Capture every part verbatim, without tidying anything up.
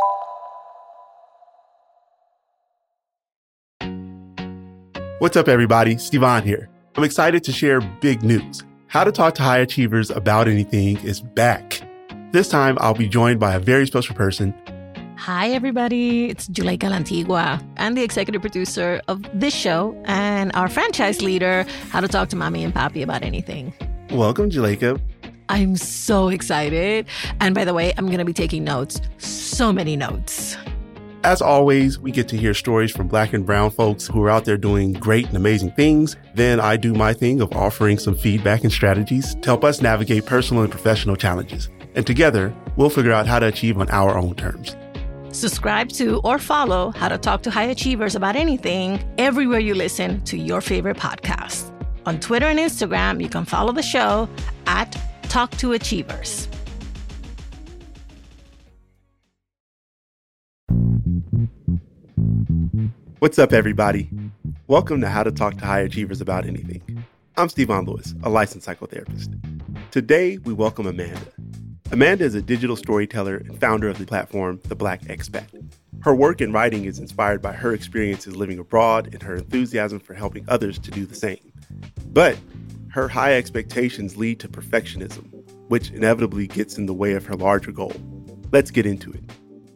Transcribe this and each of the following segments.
What's up, everybody? Stevan here. I'm excited to share big news. How to Talk to High Achievers About Anything is back. This time, I'll be joined by a very special person. Hi, everybody. It's Juleyka Lantigua. I'm the executive producer of this show and our franchise leader, How to Talk to Mommy and Papi About Anything. Welcome, Juleyka. I'm so excited. And by the way, I'm going to be taking notes. So many notes. As always, we get to hear stories from Black and brown folks who are out there doing great and amazing things. Then I do my thing of offering some feedback and strategies to help us navigate personal and professional challenges. And together, we'll figure out how to achieve on our own terms. Subscribe to or follow How to Talk to High Achievers About Anything everywhere you listen to your favorite podcast. On Twitter and Instagram, you can follow the show at Talk to Achievers. What's up, everybody? Welcome to How to Talk to High Achievers About Anything. I'm Stevan Lewis, a licensed psychotherapist. Today, we welcome Amanda. Amanda is a digital storyteller and founder of the platform The Black Expat. Her work in writing is inspired by her experiences living abroad and her enthusiasm for helping others to do the same. But her high expectations lead to perfectionism, which inevitably gets in the way of her larger goal. Let's get into it.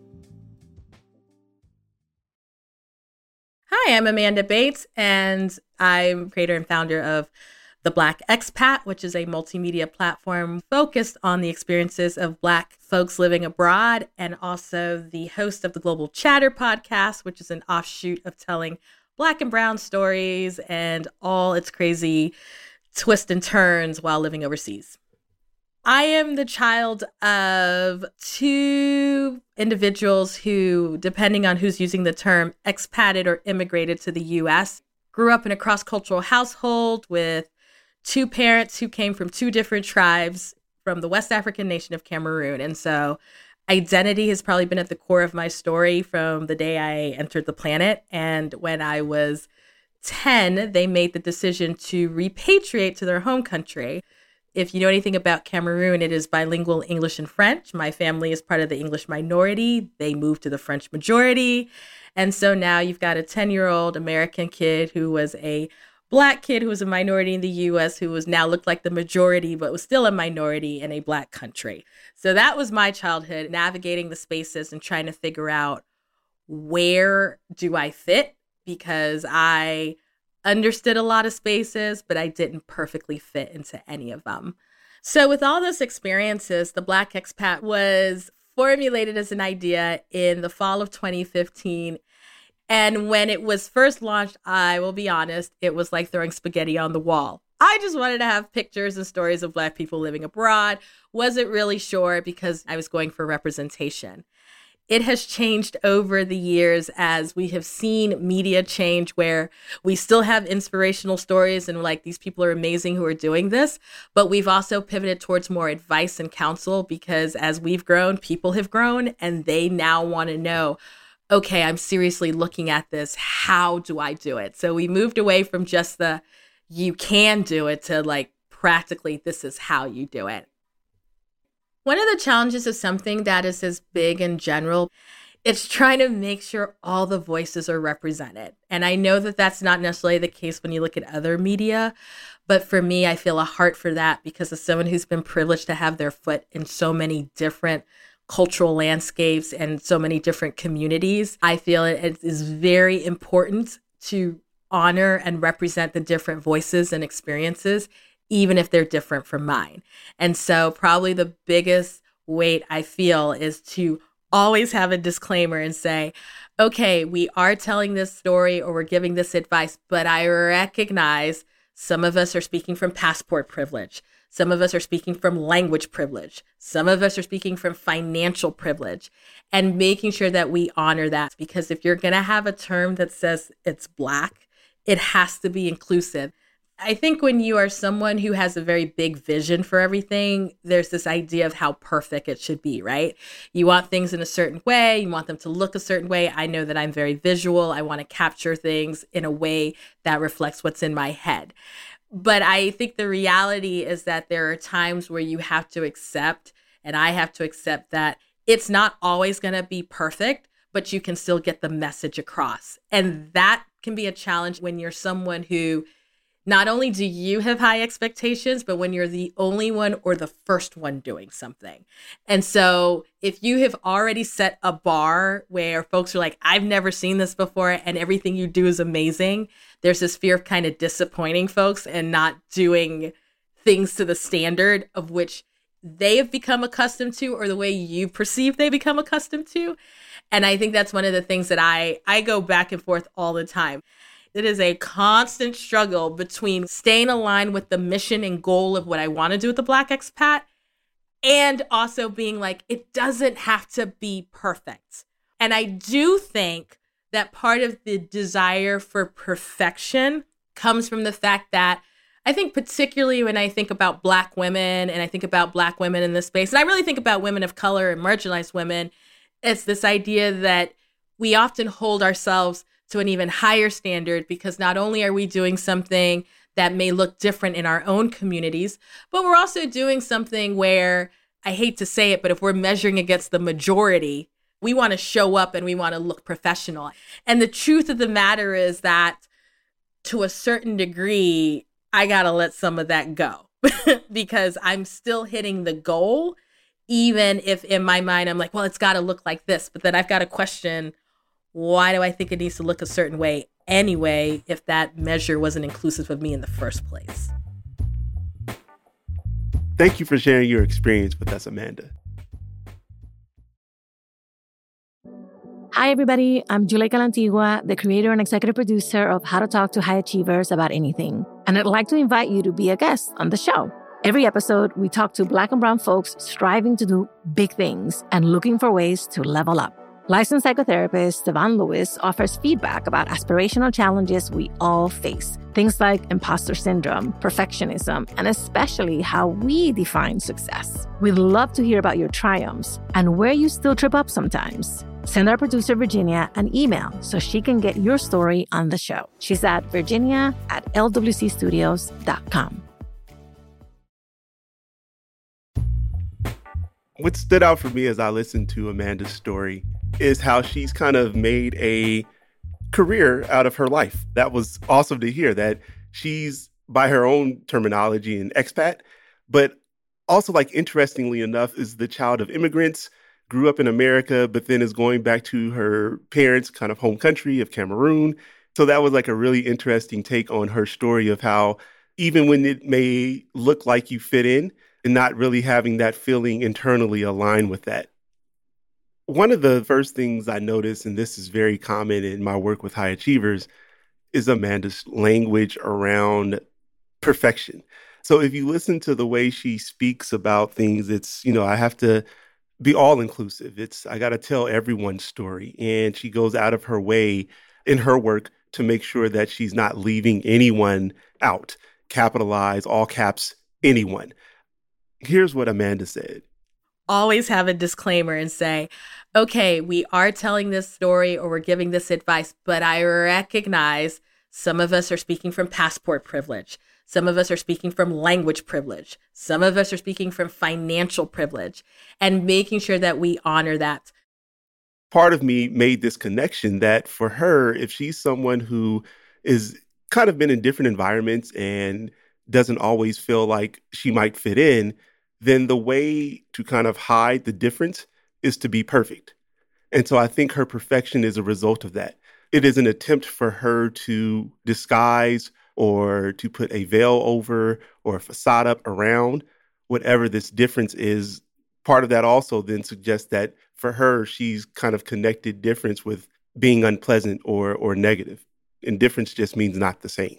Hi, I'm Amanda Bates, and I'm creator and founder of The Black Expat, which is a multimedia platform focused on the experiences of Black folks living abroad, and also the host of the Global Chatter podcast, which is an offshoot of telling Black and brown stories and all its crazy twists and turns while living overseas. I am the child of two individuals who, depending on who's using the term, expatted or immigrated to the U S, grew up in a cross-cultural household with two parents who came from two different tribes from the West African nation of Cameroon. And so identity has probably been at the core of my story from the day I entered the planet. And when I was ten, they made the decision to repatriate to their home country. If you know anything about Cameroon, it is bilingual English and French. My family is part of the English minority. They moved to the French majority. And so now you've got a ten-year-old American kid who was a Black kid who was a minority in the U S who was now looked like the majority, but was still a minority in a Black country. So that was my childhood, navigating the spaces and trying to figure out, where do I fit? Because I understood a lot of spaces, but I didn't perfectly fit into any of them. So with all those experiences, the Black Expat was formulated as an idea in the fall of twenty fifteen. And when it was first launched, I will be honest, it was like throwing spaghetti on the wall. I just wanted to have pictures and stories of Black people living abroad. Wasn't really sure because I was going for representation. It has changed over the years as we have seen media change, where we still have inspirational stories and like, these people are amazing who are doing this, but we've also pivoted towards more advice and counsel, because as we've grown, people have grown and they now want to know, okay, I'm seriously looking at this. How do I do it? So we moved away from just the, you can do it, to like, practically, this is how you do it. One of the challenges of something that is as big in general, it's trying to make sure all the voices are represented. And I know that that's not necessarily the case when you look at other media, but for me, I feel a heart for that, because as someone who's been privileged to have their foot in so many different cultural landscapes and so many different communities, I feel it is very important to honor and represent the different voices and experiences, even if they're different from mine. And so probably the biggest weight I feel is to always have a disclaimer and say, okay, we are telling this story or we're giving this advice, but I recognize some of us are speaking from passport privilege. Some of us are speaking from language privilege. Some of us are speaking from financial privilege, and making sure that we honor that. Because if you're going to have a term that says it's Black, it has to be inclusive. I think when you are someone who has a very big vision for everything, there's this idea of how perfect it should be, right? You want things in a certain way. You want them to look a certain way. I know that I'm very visual. I want to capture things in a way that reflects what's in my head. But I think the reality is that there are times where you have to accept, and I have to accept, that it's not always going to be perfect, but you can still get the message across. And that can be a challenge when you're someone who not only do you have high expectations, but when you're the only one or the first one doing something. And so if you have already set a bar where folks are like, I've never seen this before and everything you do is amazing, there's this fear of kind of disappointing folks and not doing things to the standard of which they have become accustomed to or the way you perceive they become accustomed to. And I think that's one of the things that I, I go back and forth all the time. It is a constant struggle between staying aligned with the mission and goal of what I want to do with the Black expat and also being like, it doesn't have to be perfect. And I do think that part of the desire for perfection comes from the fact that I think particularly when I think about Black women and I think about Black women in this space, and I really think about women of color and marginalized women, it's this idea that we often hold ourselves to an even higher standard because not only are we doing something that may look different in our own communities, but we're also doing something where, I hate to say it, but if we're measuring against the majority, we want to show up and we want to look professional. And the truth of the matter is that to a certain degree, I got to let some of that go because I'm still hitting the goal, even if in my mind, I'm like, well, it's got to look like this. But then I've got to question, why do I think it needs to look a certain way anyway, if that measure wasn't inclusive of me in the first place? Thank you for sharing your experience with us, Amanda. Hi, everybody. I'm Juleyka Lantigua, the creator and executive producer of How to Talk to High Achievers About Anything. And I'd like to invite you to be a guest on the show. Every episode, we talk to Black and brown folks striving to do big things and looking for ways to level up. Licensed psychotherapist Devon Lewis offers feedback about aspirational challenges we all face. Things like imposter syndrome, perfectionism, and especially how we define success. We'd love to hear about your triumphs and where you still trip up sometimes. Send our producer, Virginia, an email so she can get your story on the show. She's at virginia at l w c studios dot com. What stood out for me as I listened to Amanda's story is how she's kind of made a career out of her life. That was awesome to hear, that she's, by her own terminology, an expat, but also, like, interestingly enough, is the child of immigrants, grew up in America, but then is going back to her parents' kind of home country of Cameroon. So that was like a really interesting take on her story of how even when it may look like you fit in and not really having that feeling internally align with that. One of the first things I noticed, and this is very common in my work with high achievers, is Amanda's language around perfection. So if you listen to the way she speaks about things, it's, you know, I have to be all inclusive. It's, I got to tell everyone's story. And she goes out of her way in her work to make sure that she's not leaving anyone out. Capitalize, all caps, anyone. Here's what Amanda said. Always have a disclaimer and say, okay, we are telling this story or we're giving this advice, but I recognize some of us are speaking from passport privilege. Some of us are speaking from language privilege. Some of us are speaking from financial privilege, and making sure that we honor that. Part of me made this connection that for her, if she's someone who is kind of been in different environments and doesn't always feel like she might fit in, then the way to kind of hide the difference is to be perfect. And so I think her perfection is a result of that. It is an attempt for her to disguise or to put a veil over or a facade up around whatever this difference is. Part of that also then suggests that for her, she's kind of connected difference with being unpleasant or or negative. And difference just means not the same.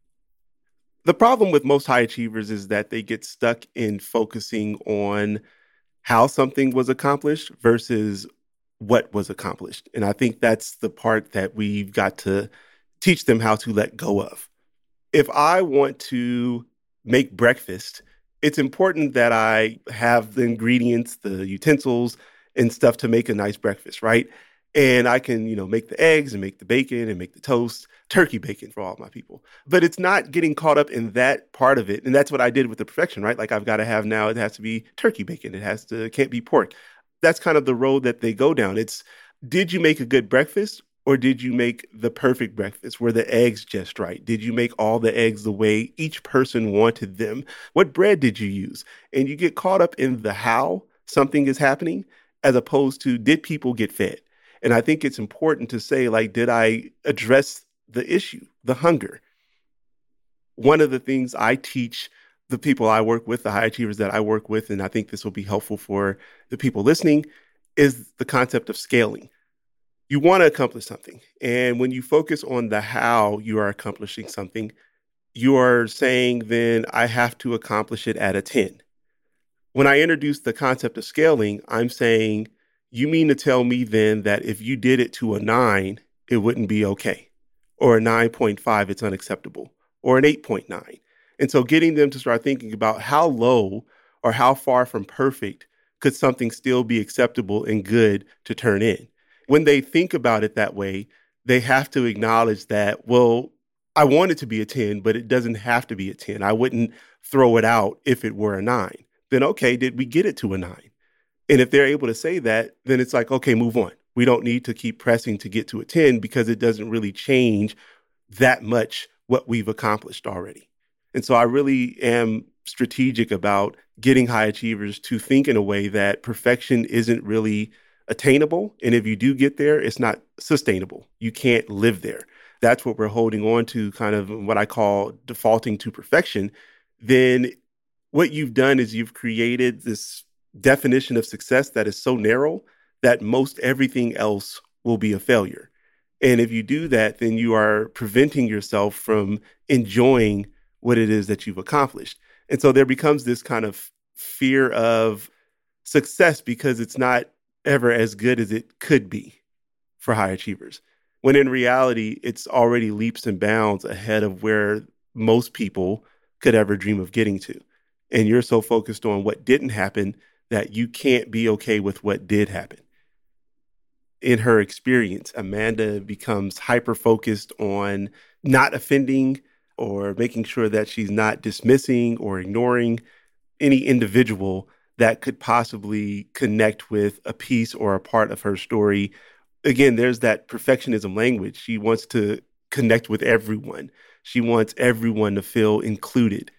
The problem with most high achievers is that they get stuck in focusing on how something was accomplished versus what was accomplished. And I think that's the part that we've got to teach them how to let go of. If I want to make breakfast, it's important that I have the ingredients, the utensils and stuff to make a nice breakfast, right? And I can, you know, make the eggs and make the bacon and make the toast, turkey bacon for all my people. But it's not getting caught up in that part of it. And that's what I did with the perfection, right? Like I've got to have now, it has to be turkey bacon. It has to, it can't be pork. that's kind of the road that they go down. It's, did you make a good breakfast or did you make the perfect breakfast? Were the eggs just right? Did you make all the eggs the way each person wanted them? What bread did you use? And you get caught up in the how something is happening as opposed to, did people get fed? And I think it's important to say, like, did I address the issue, the hunger? One of the things I teach the people I work with, the high achievers that I work with, and I think this will be helpful for the people listening, is the concept of scaling. You want to accomplish something. And when you focus on the how you are accomplishing something, you are saying, then I have to accomplish it at a ten. When I introduce the concept of scaling, I'm saying, you mean to tell me then that if you did it to a nine, it wouldn't be okay? Or a nine point five, it's unacceptable? Or an eight point nine? And so getting them to start thinking about how low or how far from perfect could something still be acceptable and good to turn in? When they think about it that way, they have to acknowledge that, well, I want it to be a ten, but it doesn't have to be a ten. I wouldn't throw it out if it were a nine. Then, okay, did we get it to a nine? And if they're able to say that, then it's like, okay, move on. We don't need to keep pressing to get to a ten because it doesn't really change that much what we've accomplished already. And so I really am strategic about getting high achievers to think in a way that perfection isn't really attainable. And if you do get there, it's not sustainable. You can't live there. That's what we're holding on to, kind of what I call defaulting to perfection. Then what you've done is you've created this definition of success that is so narrow that most everything else will be a failure. And if you do that, then you are preventing yourself from enjoying what it is that you've accomplished. And so there becomes this kind of fear of success because it's not ever as good as it could be for high achievers. When in reality, it's already leaps and bounds ahead of where most people could ever dream of getting to. And you're so focused on what didn't happen that you can't be okay with what did happen. In her experience, Amanda becomes hyper-focused on not offending or making sure that she's not dismissing or ignoring any individual that could possibly connect with a piece or a part of her story. Again, there's that perfectionism language. She wants to connect with everyone. She wants everyone to feel included.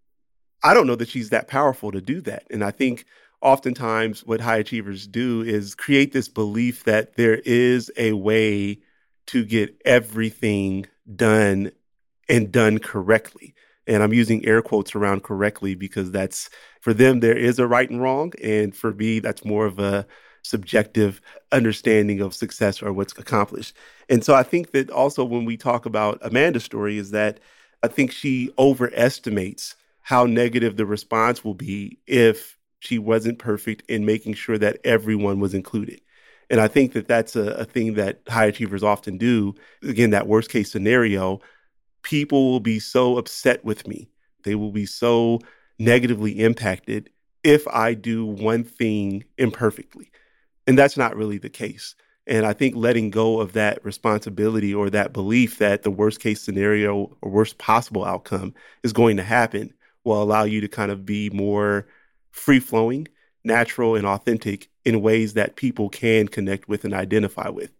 I don't know that she's that powerful to do that. And I think oftentimes what high achievers do is create this belief that there is a way to get everything done and done correctly. And I'm using air quotes around correctly because that's, for them, there is a right and wrong. And for me, that's more of a subjective understanding of success or what's accomplished. And so I think that also when we talk about Amanda's story is that I think she overestimates how negative the response will be if she wasn't perfect in making sure that everyone was included. And I think that that's a, a thing that high achievers often do. Again, that worst case scenario, people will be so upset with me. They will be so negatively impacted if I do one thing imperfectly. And that's not really the case. And I think letting go of that responsibility or that belief that the worst case scenario or worst possible outcome is going to happen will allow you to kind of be more free-flowing, natural, and authentic in ways that people can connect with and identify with.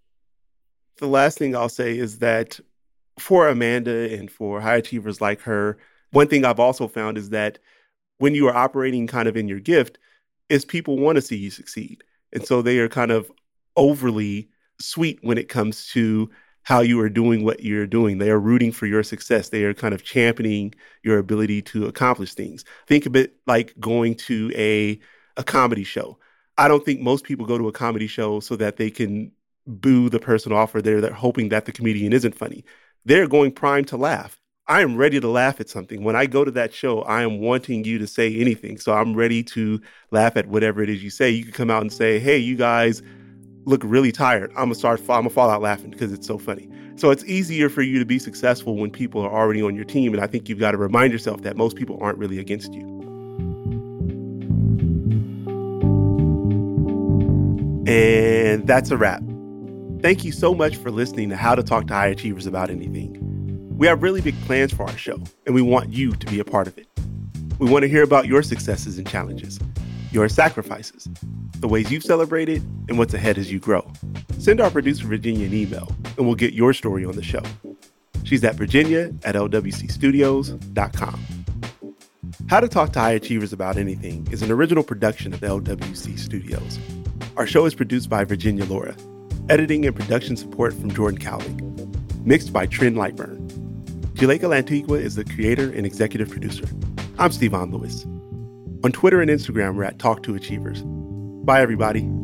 The last thing I'll say is that for Amanda and for high achievers like her, one thing I've also found is that when you are operating kind of in your gift, is people want to see you succeed. And so they are kind of overly sweet when it comes to how you are doing what you're doing. They are rooting for your success. They are kind of championing your ability to accomplish things. Think of it like going to a, a comedy show. I don't think most people go to a comedy show so that they can boo the person off or they're, they're hoping that the comedian isn't funny. They're going primed to laugh. I am ready to laugh at something. When I go to that show, I am wanting you to say anything. So I'm ready to laugh at whatever it is you say. You could come out and say, hey, you guys look really tired. I'm gonna start, I'm gonna fall out laughing because it's so funny. So it's easier for you to be successful when people are already on your team. And I think you've got to remind yourself that most people aren't really against you. And that's a wrap. Thank you so much for listening to How to Talk to High Achievers About Anything. We have really big plans for our show, and we want you to be a part of it. We want to hear about your successes and challenges. your sacrifices, the ways you've celebrated, and what's ahead as you grow. Send our producer, Virginia, an email, and we'll get your story on the show. She's at Virginia at L W C studios dot com. How to Talk to High Achievers About Anything is an original production of L W C Studios. Our show is produced by Virginia Laura. Editing and production support from Jordan Cowling. Mixed by Trent Lightburn. Juleka Lantigua is the creator and executive producer. I'm Stevon Lewis. On Twitter and Instagram, we're at Talk to Achievers. Bye, everybody.